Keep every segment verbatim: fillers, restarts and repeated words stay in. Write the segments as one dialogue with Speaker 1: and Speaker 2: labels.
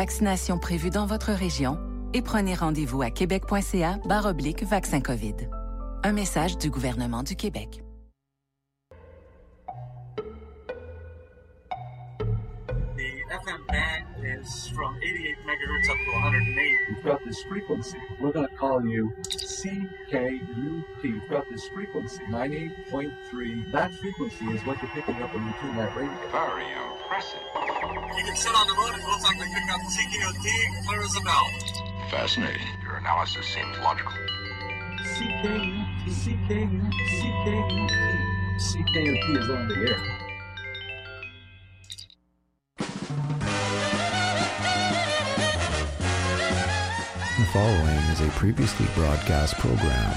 Speaker 1: vaccination prévue dans votre région et prenez rendez-vous à québec.ca barre oblique vaccin COVID. Un message du gouvernement du Québec.
Speaker 2: The F M band is from eighty-eight megahertz up to one hundred eight.
Speaker 3: You've got this frequency. We're going to call you C K U T. You've got this frequency, ninety-eight point three. That frequency is what you're picking up when you tune that radio.
Speaker 4: Very impressive.
Speaker 2: You can sit on the road and it looks like we pick up C K U T, clear as a bell.
Speaker 4: Fascinating. Your analysis seems logical.
Speaker 3: C K U T, C K U T, C K U T. C K U T is on the air.
Speaker 5: The following is a previously broadcast program.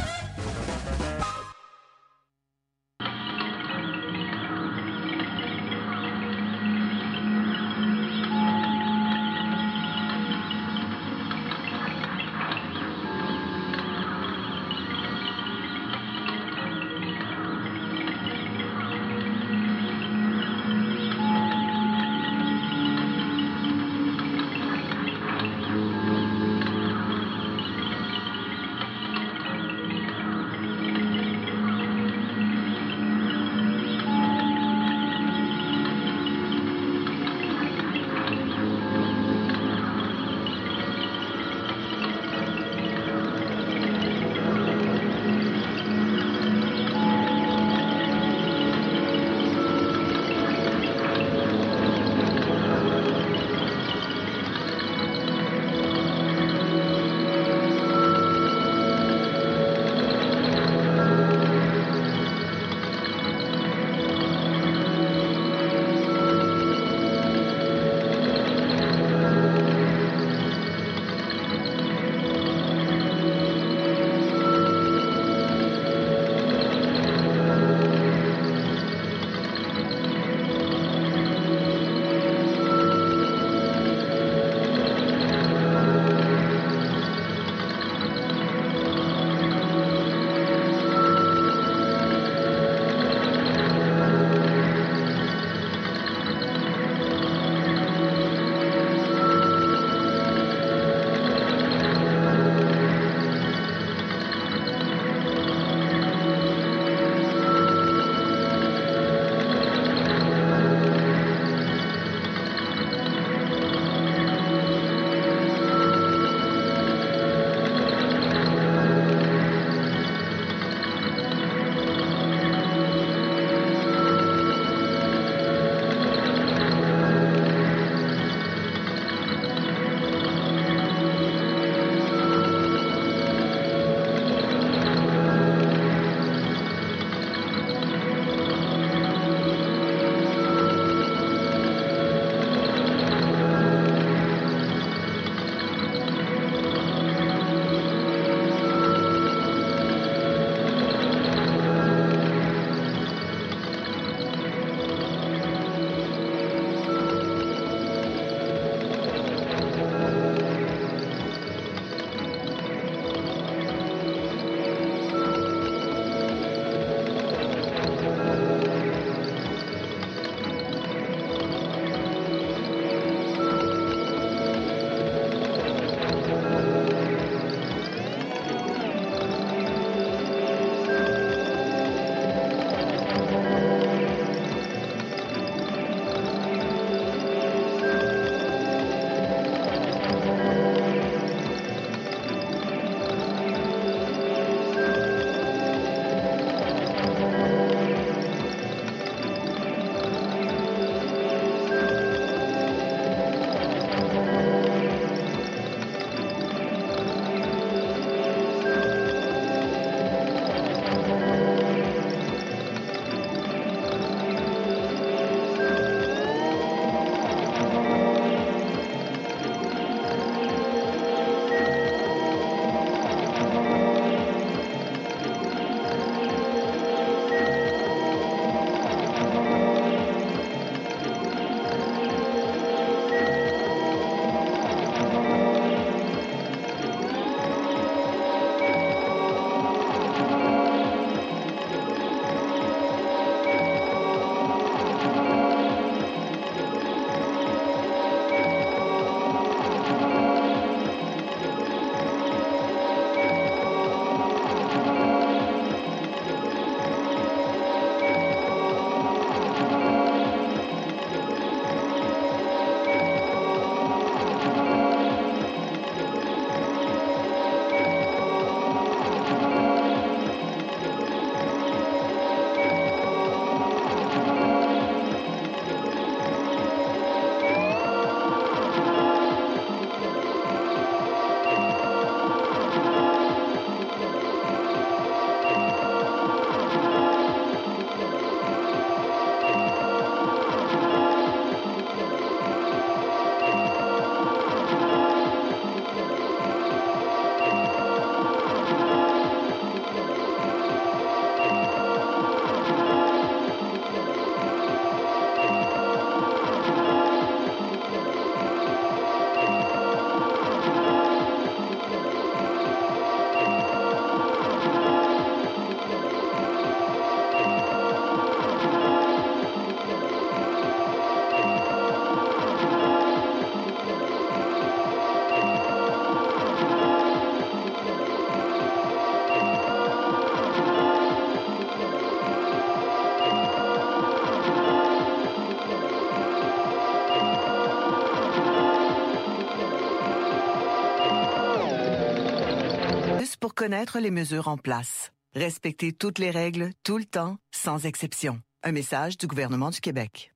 Speaker 6: pour connaître les mesures en place. Respectez toutes les règles, tout le temps, sans exception. Un message du gouvernement du Québec.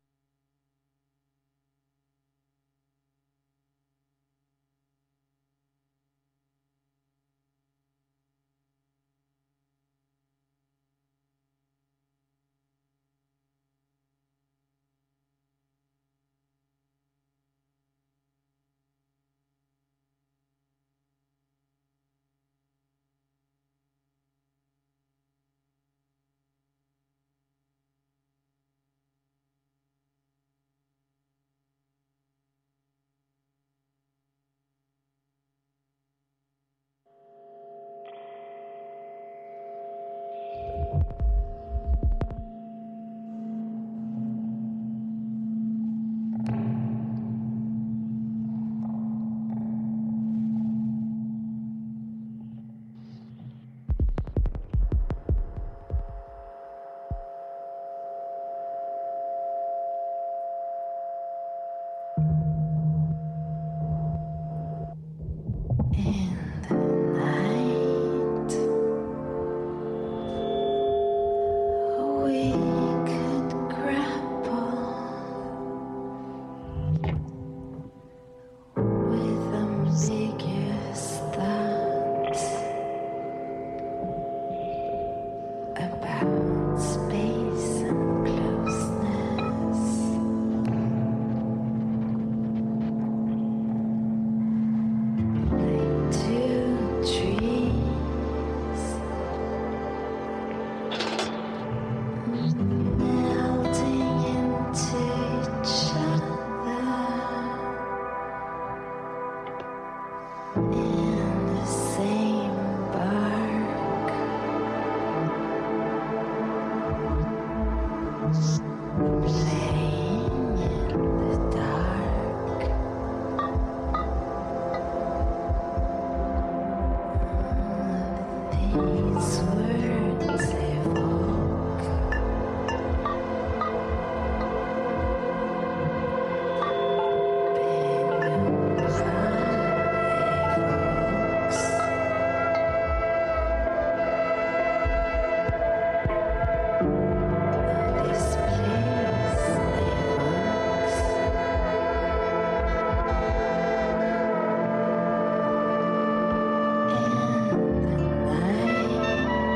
Speaker 7: In the night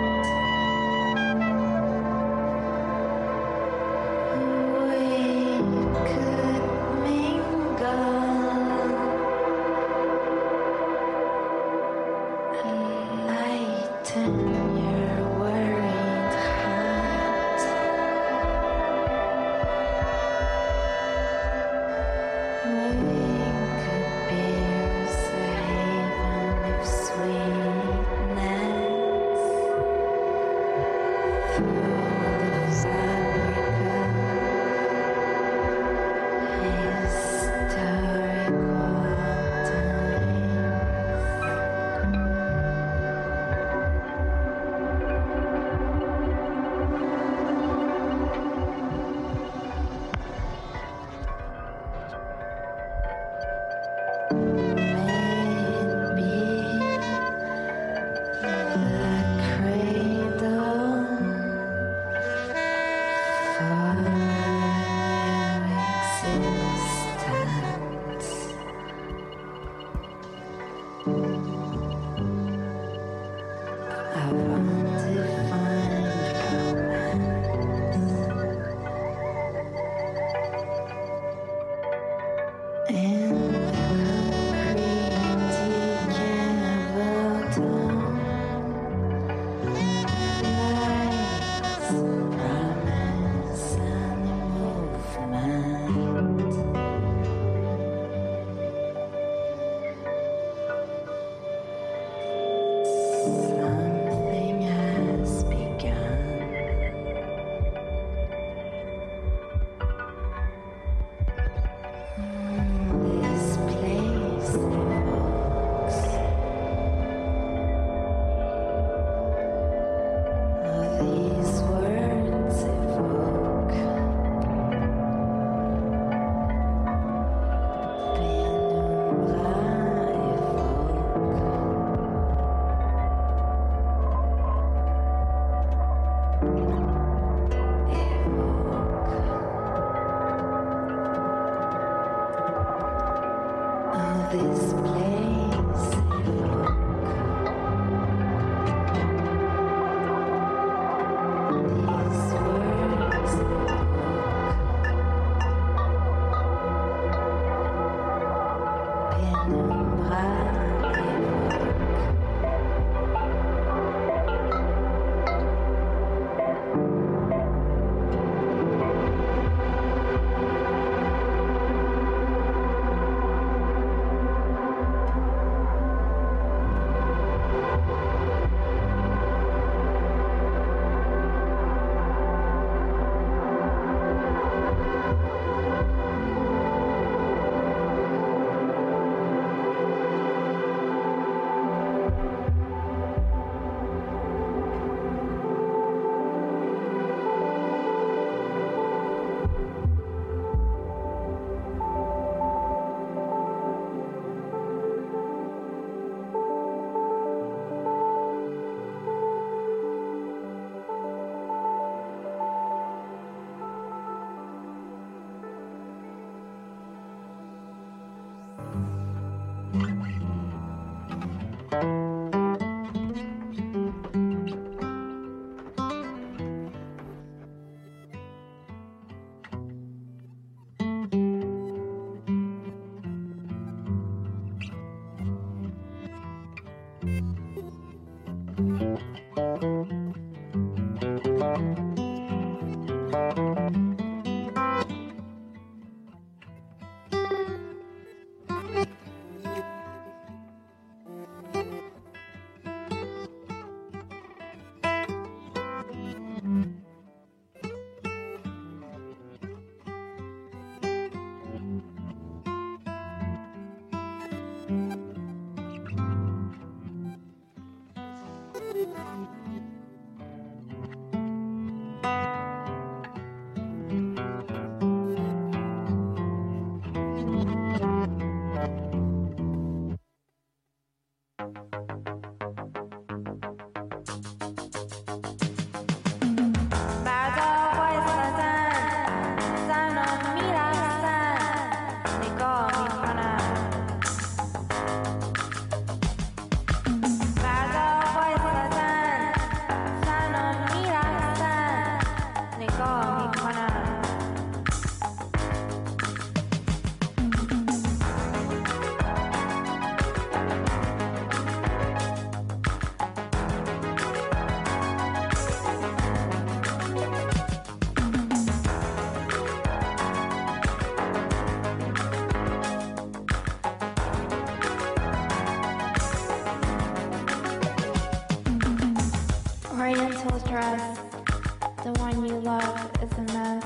Speaker 7: Oriental dress, the one you love is a mess.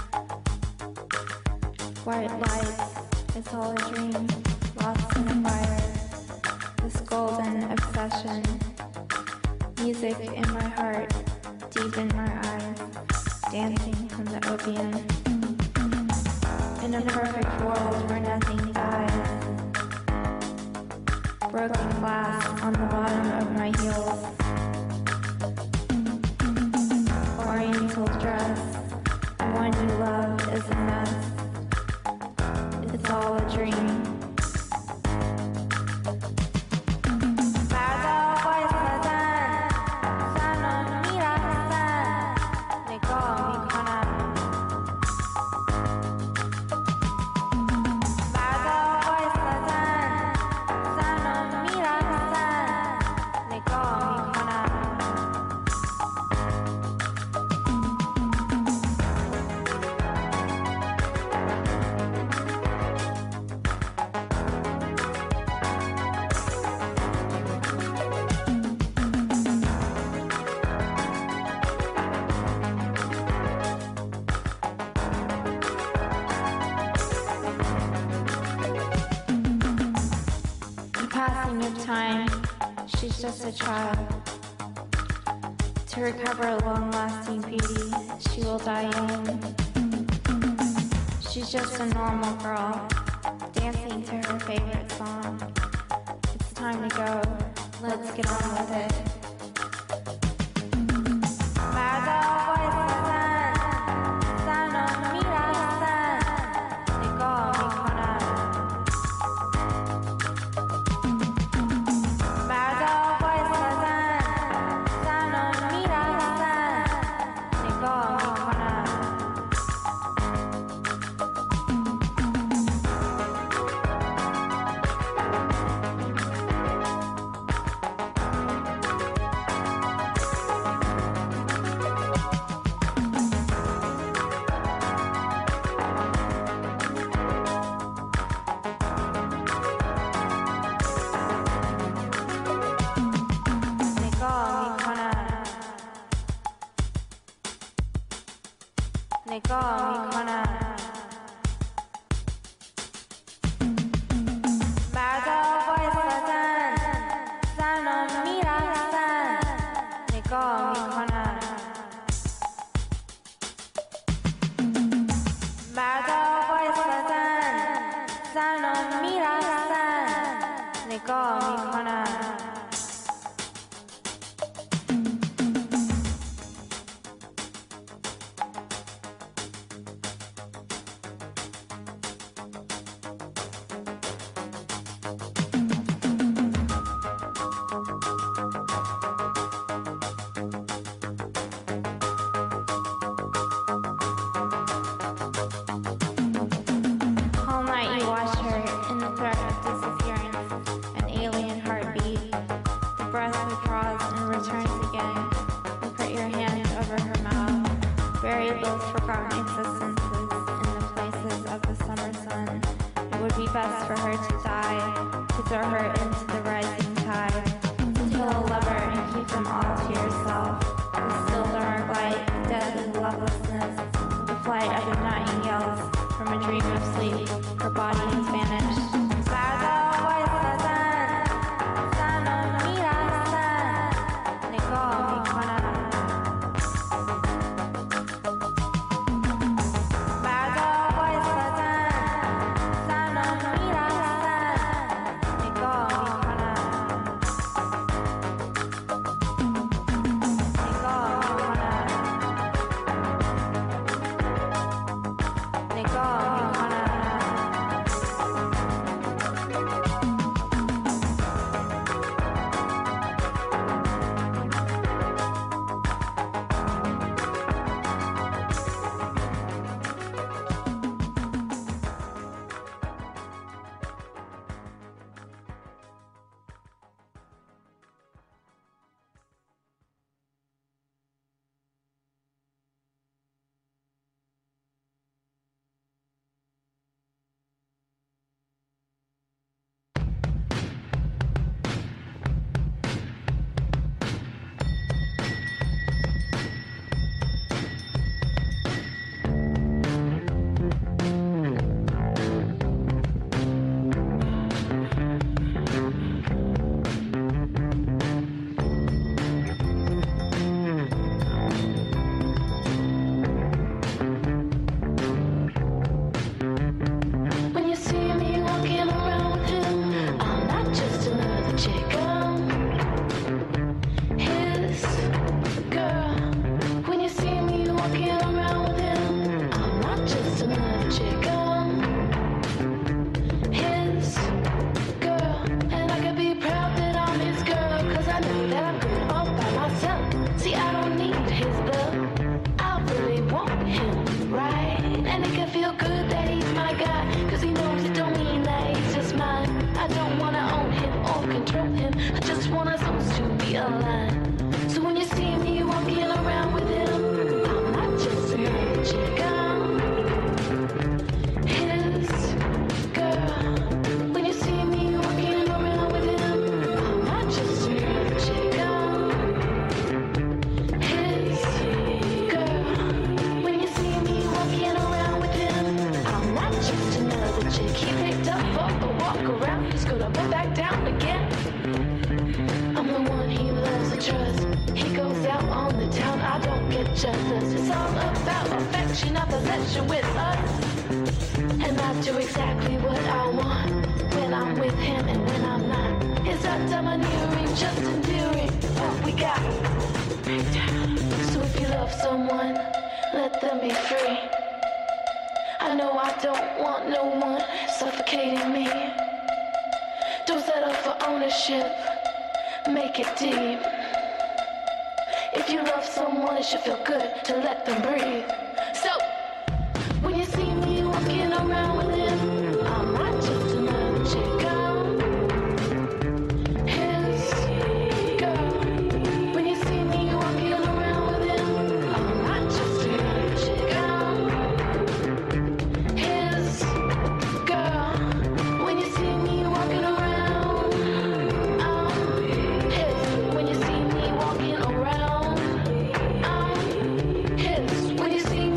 Speaker 7: White lights, it's all a dream, lost in a fire. This golden obsession, music in my heart, deep in my eyes, dancing from the opium. In a perfect world where nothing dies. Broken glass on the bottom of my heels. Oriental dress, the one you love is a mess. It's all a dream. Just a child. To recover long-lasting beauty, she will die young. She's just a normal girl, dancing to her favorite song. It's time to go. Let's get on with it. نگاه میکنن. مردا وایستادن، زنا میرفتن، نگاه میکنن. مردا وایستادن، زنا میرفتن، نگاه میکنن.
Speaker 8: When you see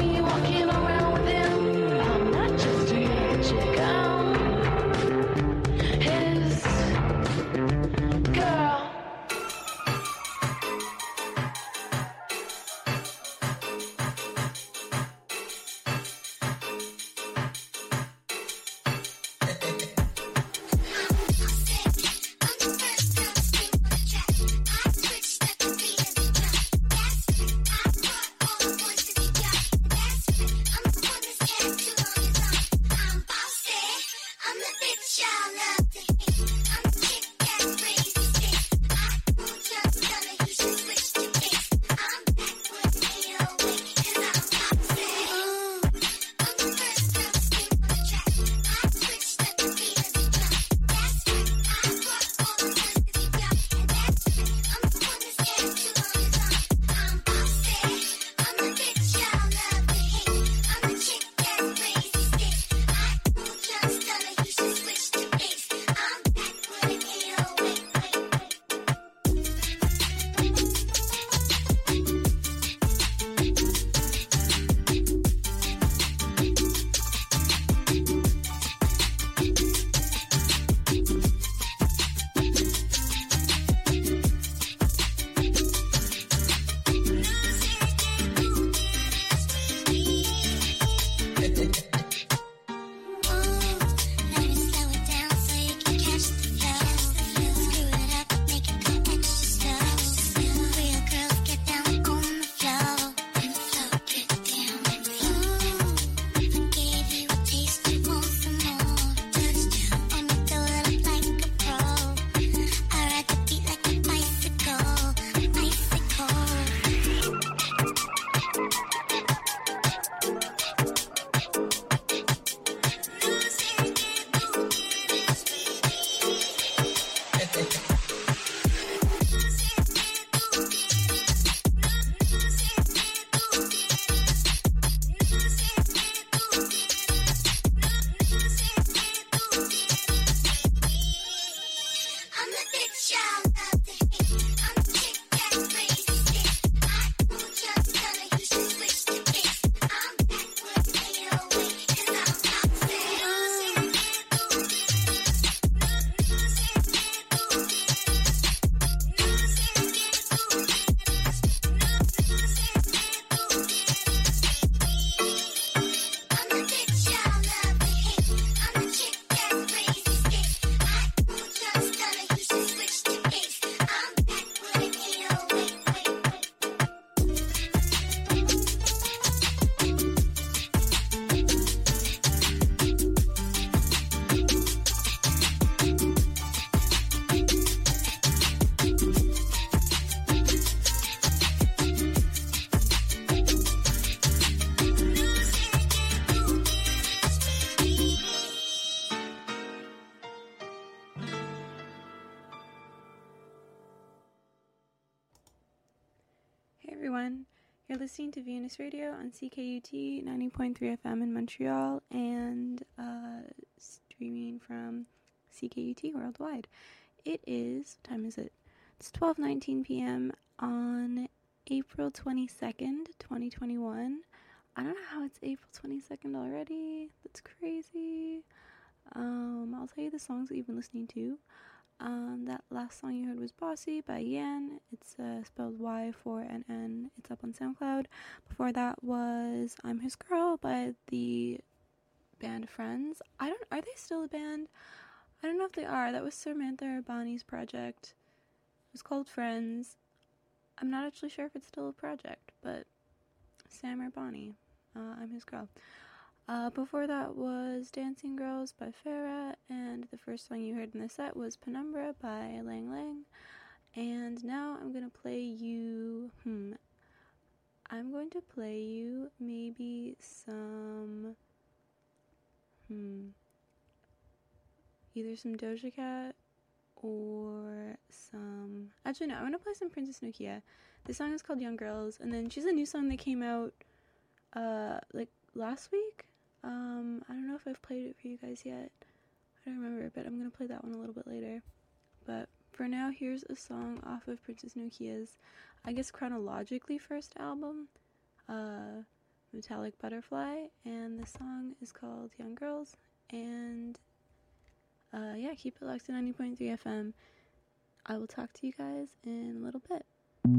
Speaker 8: everyone. You're listening to Venus Radio on C K U T ninety point three F M in Montreal and uh, streaming from C K U T worldwide. It is, what time is it? It's twelve nineteen p.m. on April twenty-second, twenty twenty-one. I don't know how it's April twenty-second already. That's crazy. Um, I'll tell you the songs that you've been listening to. Um, that last song you heard was Bossy by Yan. It's uh, spelled Y four N N. It's up on SoundCloud. Before that was I'm His Girl by the band Friends. I don't, are they still a band? I don't know if they are. That was Samantha Urbani's project. It was called Friends. I'm not actually sure if it's still a project, but Sam Urbani, uh, I'm His Girl. Uh, before that was Dancing Girls by Farah, and the first song you heard in the set was Penumbra by Lang Lang. And now I'm going to play you, hmm, I'm going to play you maybe some, hmm, either some Doja Cat or some, actually no, I'm going to play some Princess Nokia. This song is called Young Girls, and then she's a new song that came out, uh, like last week. Um, I don't know if I've played it for you guys yet. I don't remember, but I'm going to play that one a little bit later. But for now, here's a song off of Princess Nokia's, I guess chronologically first album, uh, Metallic Butterfly, and the song is called Young Girls, and, uh, yeah, keep it locked to ninety point three F M. I will talk to you guys in a little bit.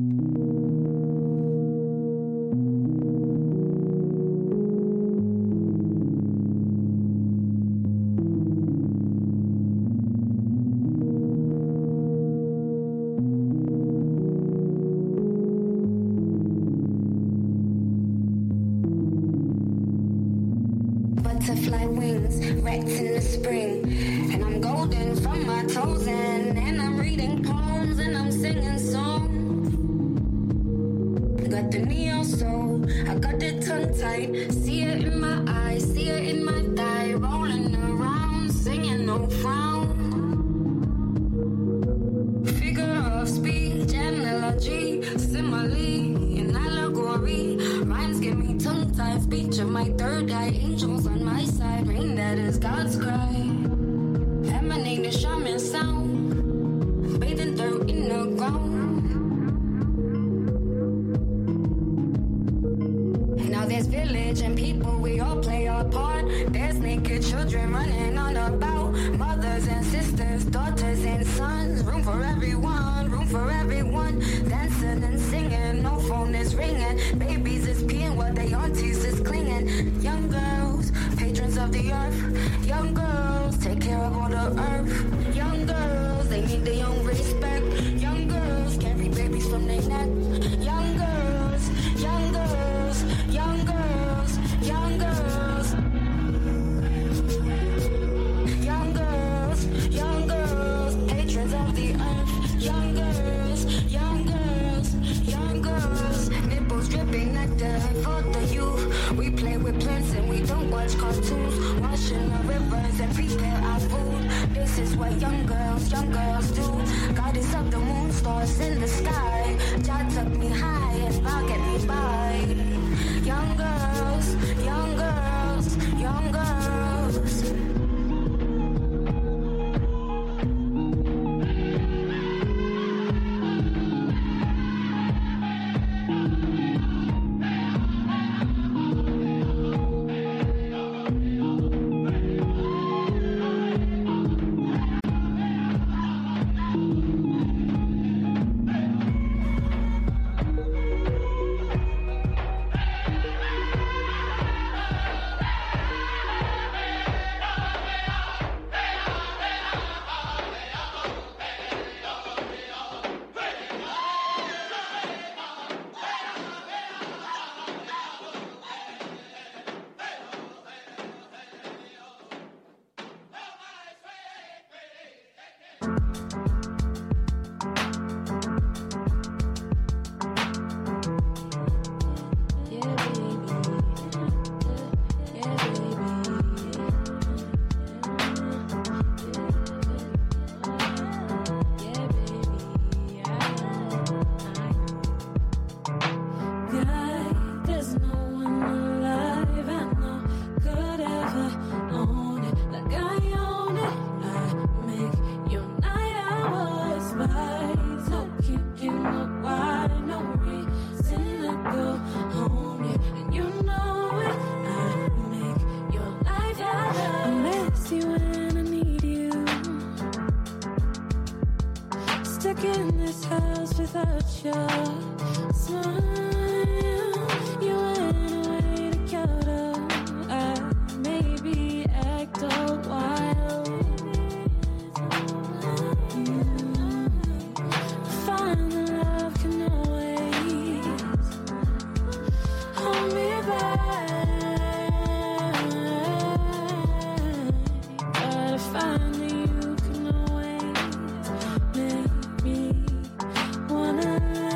Speaker 9: Butterfly wings, wrapped in the spring, and I'm golden from my toes in, and I'm reading poems and I'm singing songs. Got the neo soul, I got it tongue tight, see it in my eyes, see it in my thigh, rolling around, singing no frown. Figure of speech, analogy, simile, and allegory, rhymes give me tongue tied, speech of my third eye, angels on my side, rain that is God's cry, emanating shaman sound, bathing dirt in the ground. Now there's village and people, we all play our part. There's naked children running on about, mothers and sisters, daughters and sons, room for everyone, room for everyone, dancing and singing, no phone is ringing, babies is peeing while they aunties is clinging. Young girls, patrons of the earth, young girls, take care of all the earth. Young girls, they need their own respect. Young girls, carry babies from their neck. Young girls, young girls, young girls, young girls. Young girls, young girls, patrons of the earth. Young girls, young girls, young girls. Nipples dripping nectar for the youth. We play with plants and we don't watch cartoons. Washing our rivers and prepare our food. This is what young girls, young girls do.
Speaker 10: stuck in this house without your smile. You went away to Kyoto. I maybe act all wild. Mm. Find the love can always hold me back. Gotta find that you can always make me wanna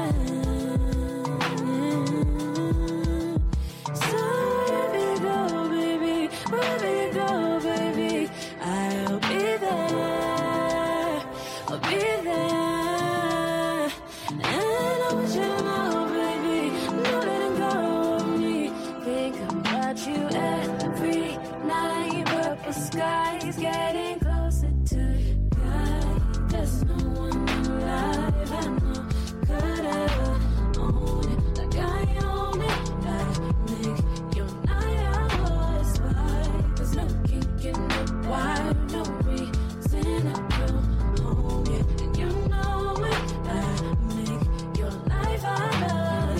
Speaker 10: land. So wherever you go, baby, wherever you go, baby, I'll be there, I'll be there. And I want you to know, baby, no letting go of me. Think about you every night. Purple skies getting closer to God. There's no one alive I know could ever own it like I own it. I make your night hours by. There's no kink in the wire, no reason I go home yet. And you know it, I make your life ours.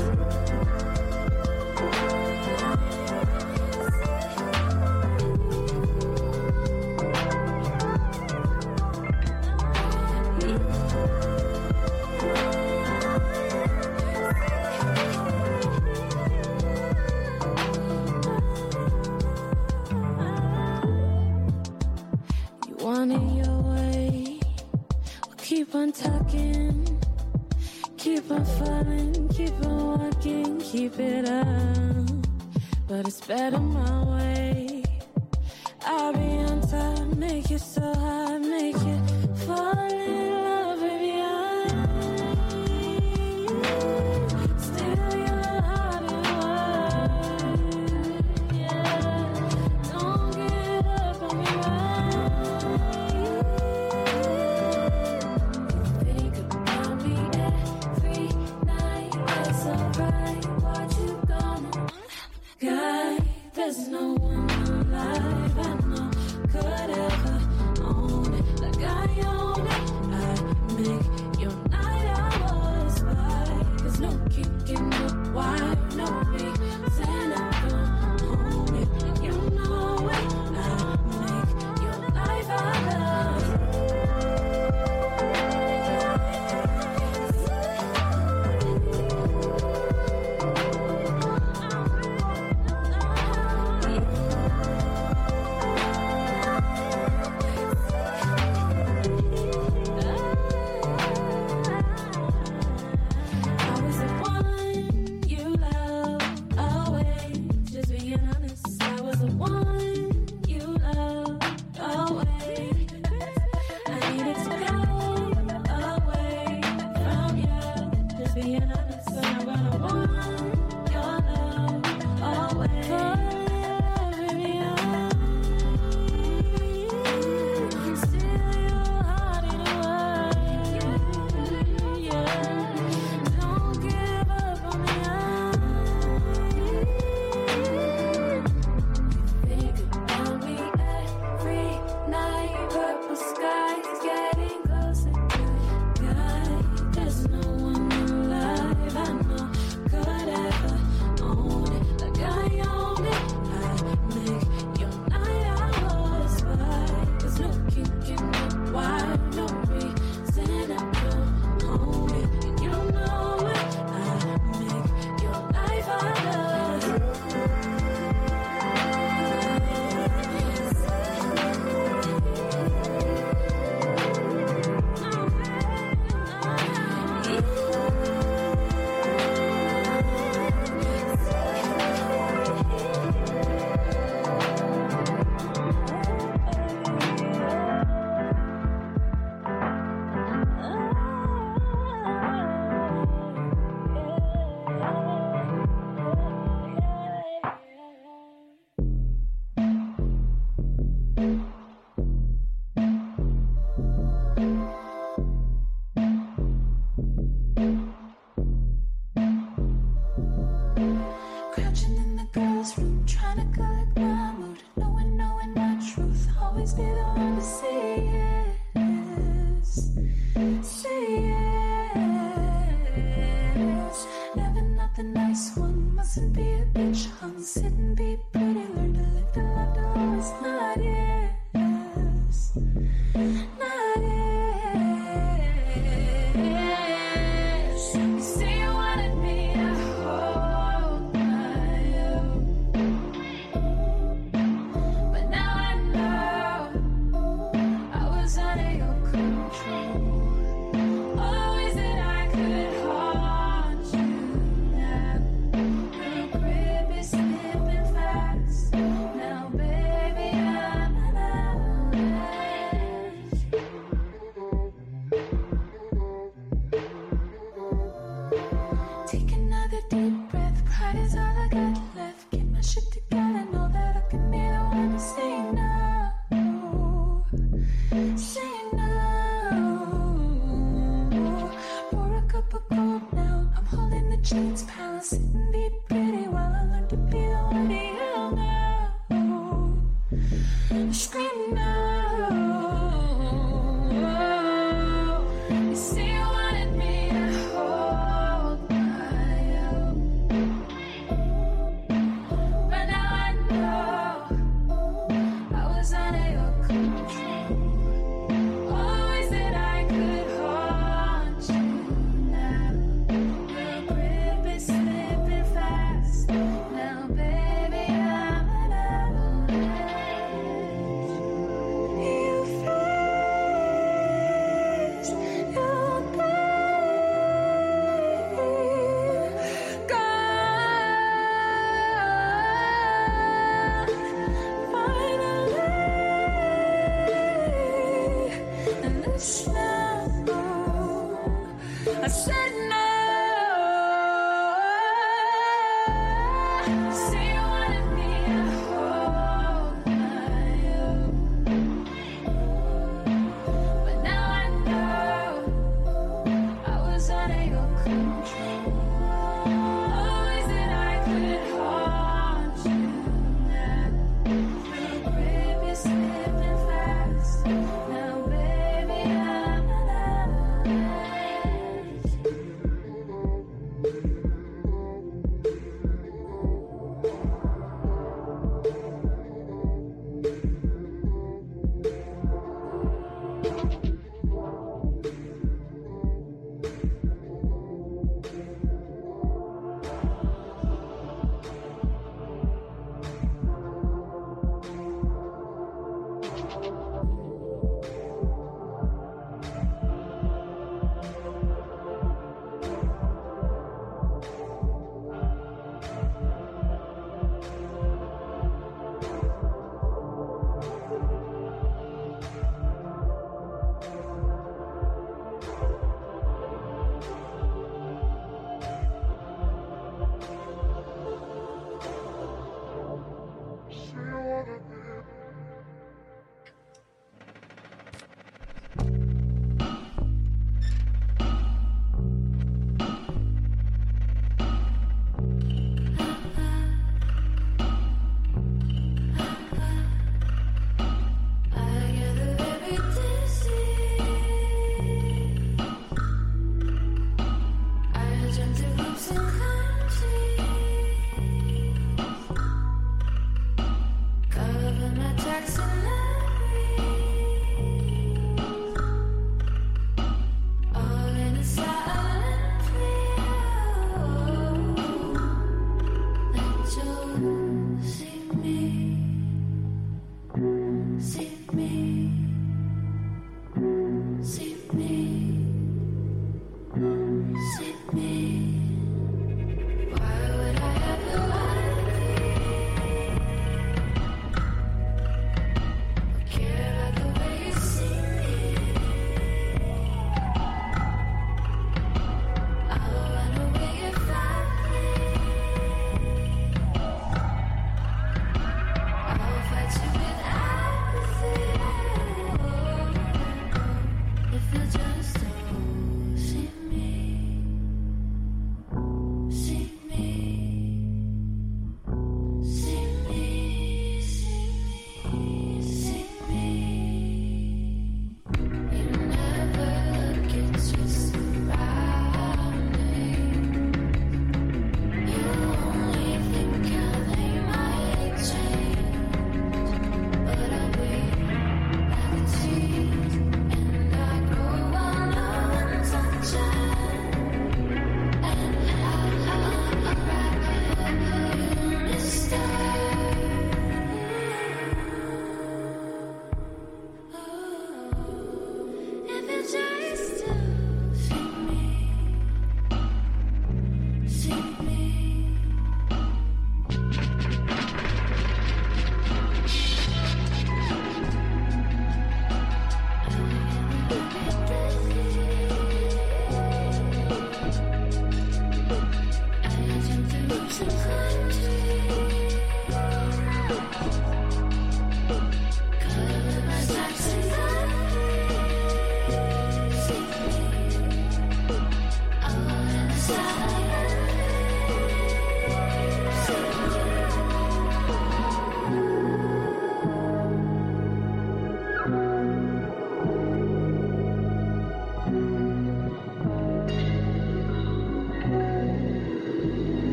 Speaker 10: You want it your way, well, keep on talking, keep on falling, keep on walking, keep it up. But it's better my way. I'll be on top, make you so hot, make you fall in love, baby. I steal your heart and world, yeah. Don't get up on me, right? You think about me every night, it's alright. What you gonna guy? There's no one alive I know could ever own it like I own it. I make your night hours by. There's no kick in the wire, no reason I go home it. And you know it, I make your life ours. Jeans palace and be pretty while I learn to be the one to yell now. Scream now. You say you wanted me to hold my own, but now I know I was under your control. Always that I could haunt you now. Your grip is slipping fast. Now, baby, I'm an avalanche. You freeze, you breathe, gone. Finally, in the snow, I said no. Say you wanted me to hold my own, but now I know I was under your control. Always that I could haunt you now. Your grip is slipping fast. Now, baby, I'm an avalanche.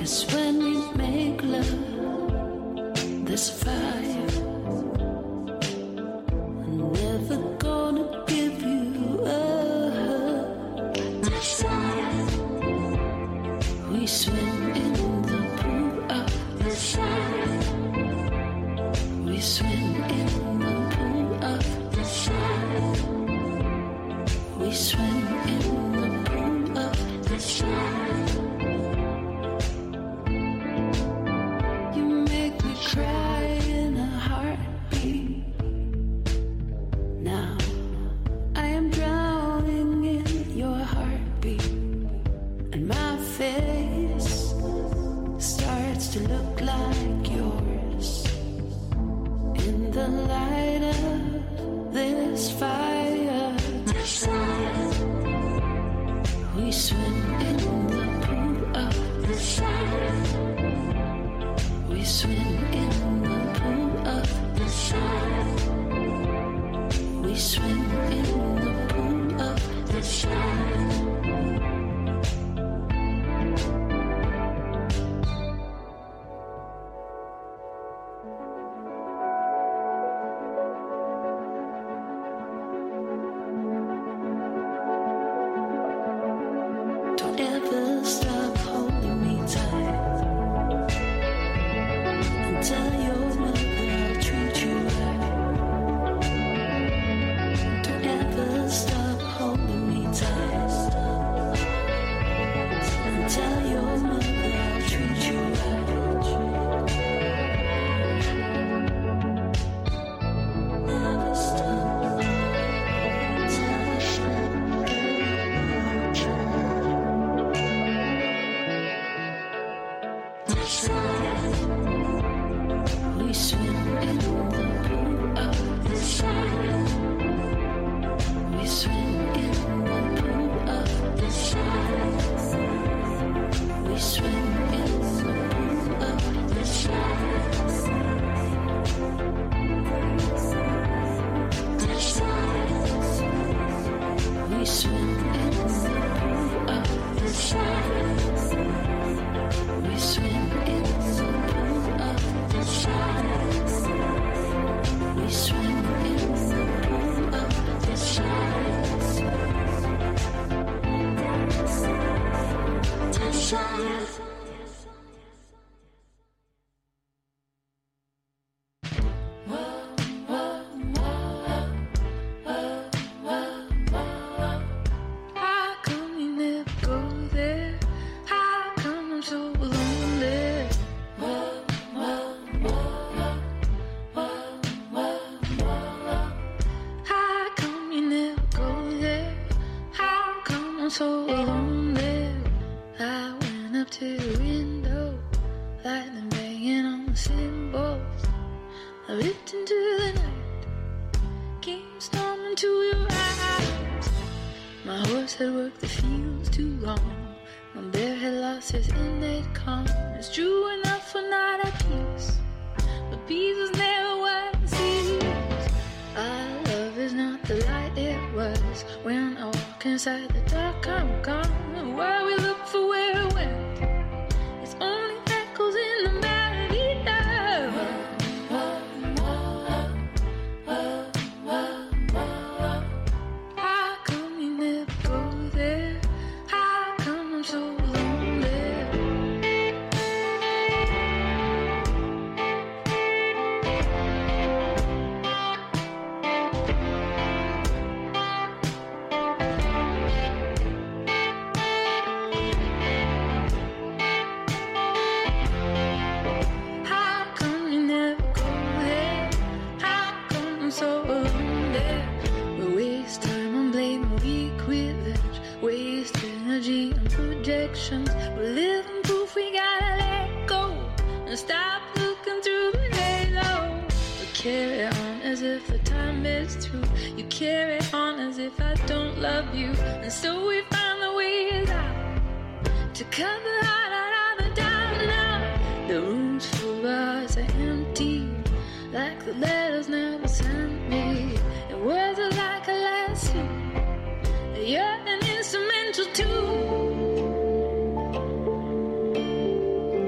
Speaker 10: is when we make love. There's fire. I'm never gonna give you up. Desire. We swim in the pool of desire. We swim in the pool of desire. We swim in the pool of desire. You make me cry in a heartbeat. Now I am drowning in your heartbeat, and my face starts to look like yours in the light of this fire. Desire. We swim in the pool of desire. We swim in the pool of desire. We swim in the pool of desire. Don't ever stop holding me tight and tell your mother I'll treat you right. Don't ever stop holding me tight and tell your mother I'll treat you right. Never stop. We swim in the pool of desire. We swim in the pool of desire. We swim in the pool of desire. Desire. We swim in the pool of desire. We swim in the pool of desire. We swim in the pool of desire. Desire. How come you never go there? How come I'm so lonely? How come you never go there? How come I'm so lonely? I went up to the window, lightning banging on the cymbals. I looked into the night, came storming to your eyes. My horse had worked the fields too long. My bear had lost his innate calm. It's true enough for not at peace, but peace is never what it seems. Our love is not the light it was. When I walk inside the dark, I'm gone. And where we look for where it went, it's only echoes in the melody now. How come you never go there? How come I'm so lonely? How come you never go there? How come I'm so lonely? We waste time on blame, weak with edge, waste energy on projections. We're living proof we gotta let go and stop looking through the halo. We carry on as if the time is through. You carry on as if I don't love you, and so we find the ways out to cut the heart out of the doubt now. The rooms full of hearts are empty, like the letters never sent me. And words are like a lesson. You're an instrumental too.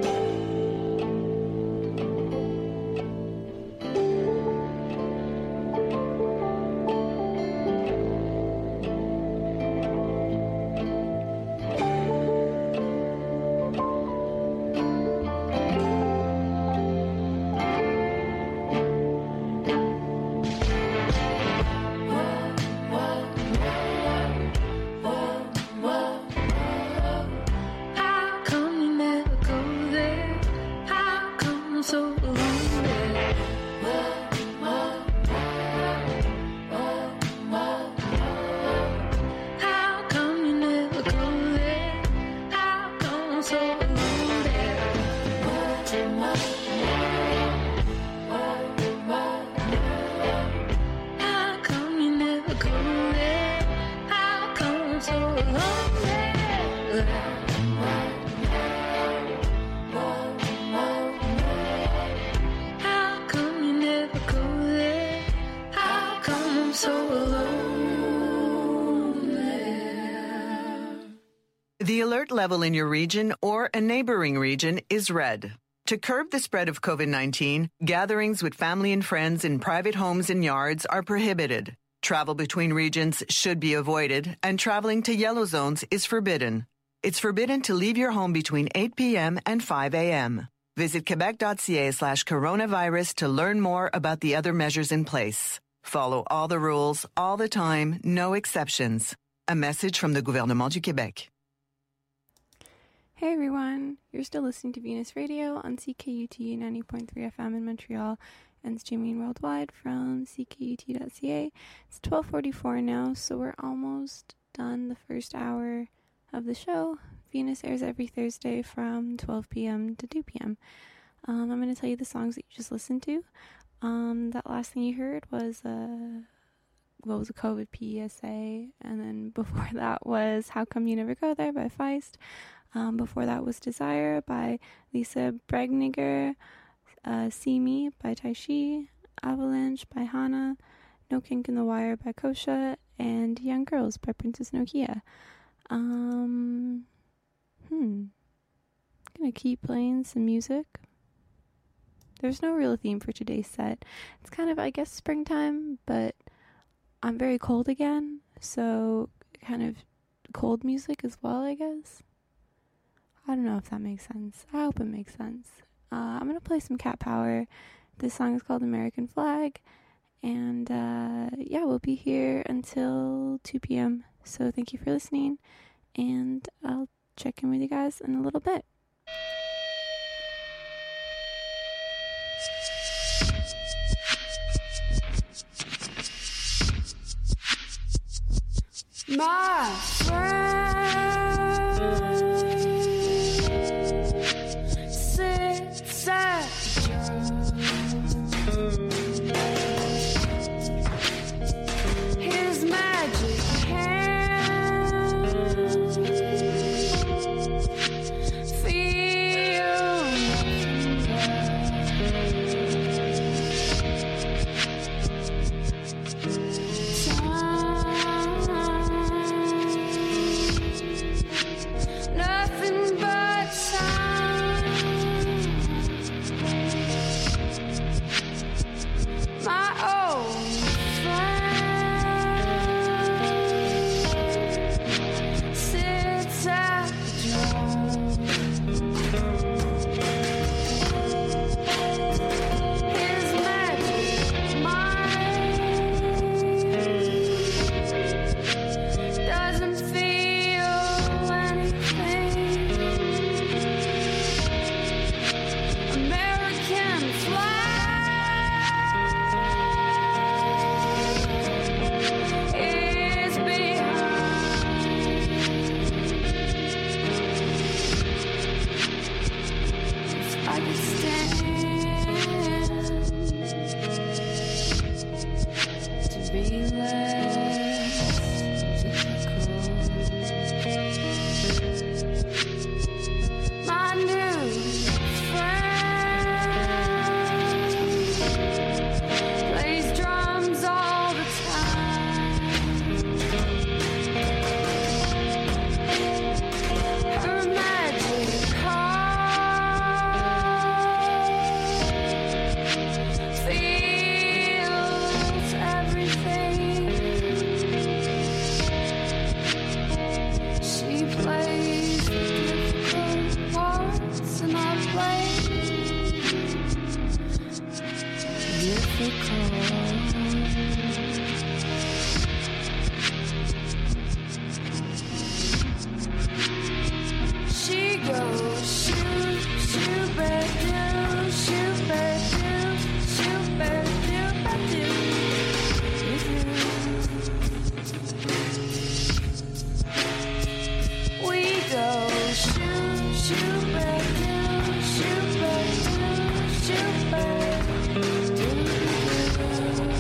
Speaker 6: alert level in your region or a neighboring region is red. To curb the spread of COVID nineteen, gatherings with family and friends in private homes and yards are prohibited. Travel between regions should be avoided, and traveling to yellow zones is forbidden. It's forbidden to leave your home between eight p.m. and five a.m. Visit quebec.ca slash coronavirus to learn more about the other measures in place. Follow all the rules, all the time, no exceptions. A message from the Gouvernement du Québec.
Speaker 8: Hey everyone, you're still listening to Venus Radio on C K U T ninety point three F M in Montreal and streaming worldwide from c k u t dot c a. It's twelve forty-four now, so we're almost done the first hour of the show. Venus airs every Thursday from twelve p.m. to two p.m. Um, I'm going to tell you the songs that you just listened to. Um, that last thing you heard was uh, what was a COVID P S A, and then before that was How Come You Never Go There by Feist. Um, before that was Desire by Lisa Bregniger, uh, See Me by Taishi, Avalanche by Hana, No Kink in the Wire by Kosha, and Young Girls by Princess Nokia. Um, hmm. I'm gonna keep playing some music. There's no real theme for today's set. It's kind of, I guess, springtime, but I'm very cold again, so kind of cold music as well, I guess. I don't know if that makes sense. I hope it makes sense. Uh, I'm going to play some Cat Power. This song is called American Flag. And uh, yeah, we'll be here until two p.m. So thank you for listening. And I'll check in with you guys in a little bit.
Speaker 10: My friend sits at his magic hand, feel nothing but time. My old friend sits at the drum. His magic mind doesn't feel anything. American flag is behind. If I could stand to be less difficult, my new friend plays drums all the time. Her magic heart feels everything. She plays the difficult parts and I play difficult. She goes shoot, shoot, ba-doo, shoot, ba-doo, shoot, ba-doo, ba-doo. We go shoot, shoot, ba-doo, shoot, ba-doo, shoot, ba-doo.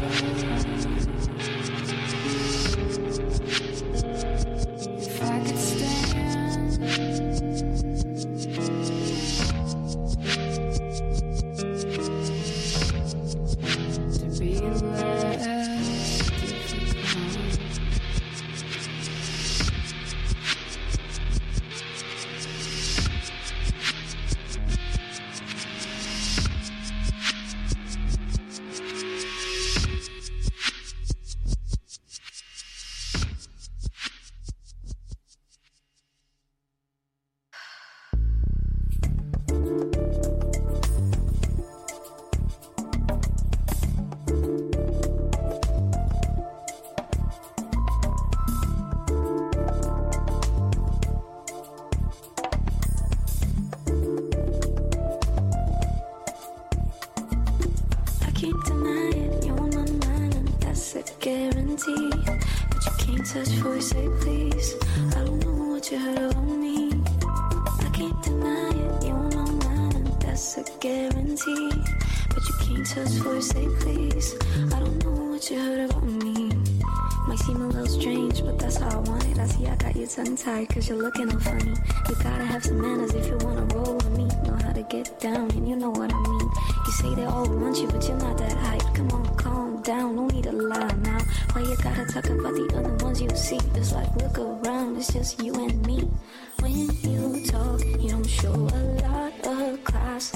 Speaker 7: touch before you say please. I don't know what you heard about me. I can't deny it, you know mine, and that's a guarantee. But you can't touch before you say please. I don't know what you heard about me. Might seem a little strange, but that's how I want it. I see I got you tongue-tied, cause you're looking all funny. You gotta have some manners if you wanna roll with me. Know how to get down, and you know what I mean. You say they all want you, but you're not that hype. Come on, calm down, no need to lie now. Why you gotta talk about the other ones you see? Just like, look around, it's just you and me. When you talk, you don't show a lot of class.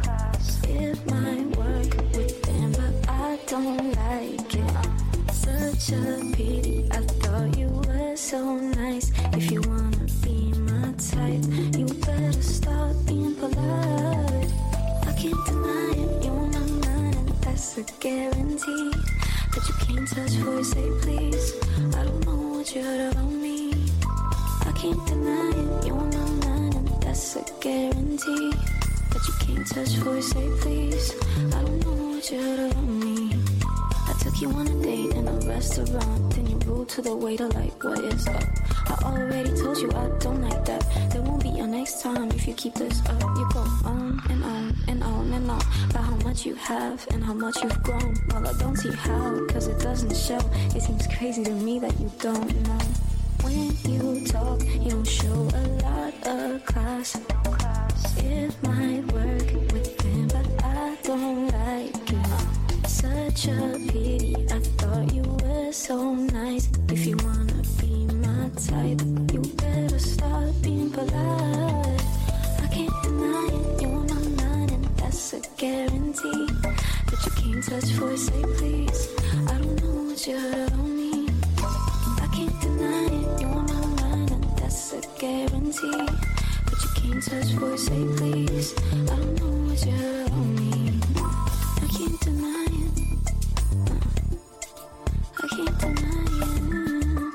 Speaker 7: It might work with them, but I don't like it. Such a pity, I thought you were so nice. If you wanna be my type, you better stop being polite. I can't deny it, you're my mind, and that's a guarantee. But you can't touch before you say please. I don't know what you heard about me. I can't deny it, you're my mind, and that's a guarantee. But you can't touch before you say please. I don't know what you heard about me. I took you on a date in a restaurant, then you ruled to the waiter like, what is up? I already told you I don't like that. There won't be a next time if you keep this up. You go on and on and on and on about how much you have and how much you've grown. Well, I don't see how, cause it doesn't show. It seems crazy to me that you don't know. When you talk, you don't show a lot of class. It might work with them, but I don't like it. Such a pity, I thought you were so nice. If you wanna be my type, you better start being polite. I can't deny it, you're my mind, and that's a guarantee. But you can't touch before you say please. I don't know what you heard about me. I can't deny it, you're my mind, and that's a guarantee. But you can't touch before you say please. I don't know what you heard about me. I can't deny it. I can't deny it.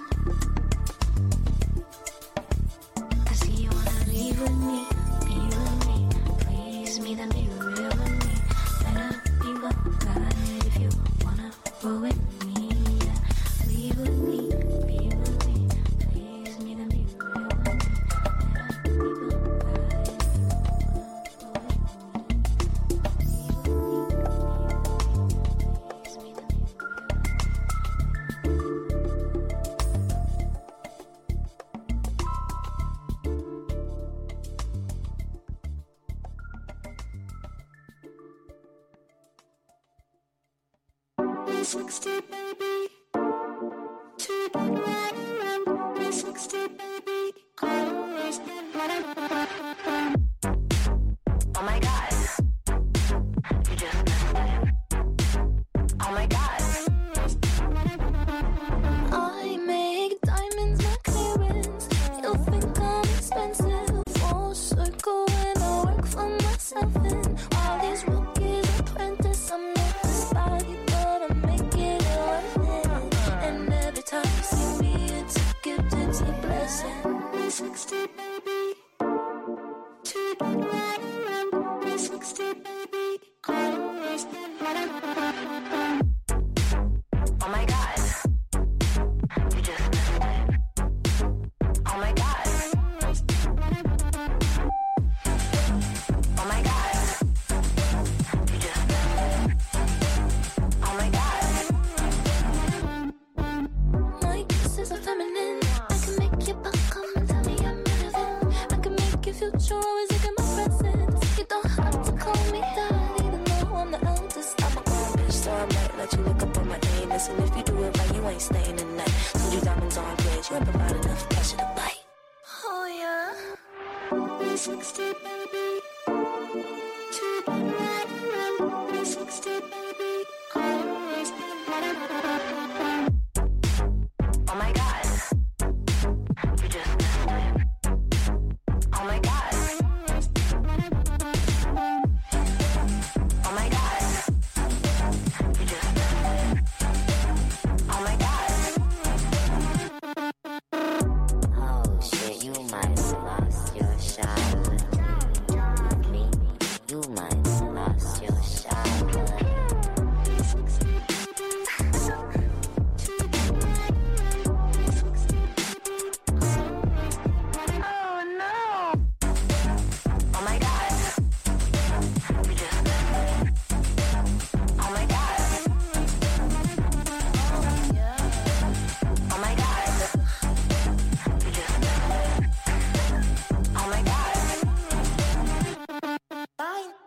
Speaker 7: I see you wanna leave with me, be with me. Please me, then be real with me. Better be right if you wanna roll with me. Yeah. Leave with me, be with me. Please me, then be real with me. Better be right if you wanna roll with me. sixty, baby. To the right, sixty, baby. Always oh my God. You just missed it. Oh my God. I make diamonds my clearance. You think I'm expensive. Full circle when I work for myself. And all these rookies apprentice. I'm not the spy, but I'm making it worth it. And every time you see me, it's a gift, it's a blessing. sixty, baby. To the right, sixty, baby. Always oh my God. You just missed it. Oh my God. Oh my God. You just missed it. Oh my God. My kisses are feminine. I can make you buck come and tell me I'm relevant. I can make your future always look at my present. You don't have to call me dad, even though I'm the eldest. I'm a grown bitch, so I might let you look up on my anus. And if you do it right, you ain't staying the night. Told you diamonds on bridge, you ain't provide enough pleasure to bite. Oh yeah. sixty, baby. To the right, sixty, baby. Always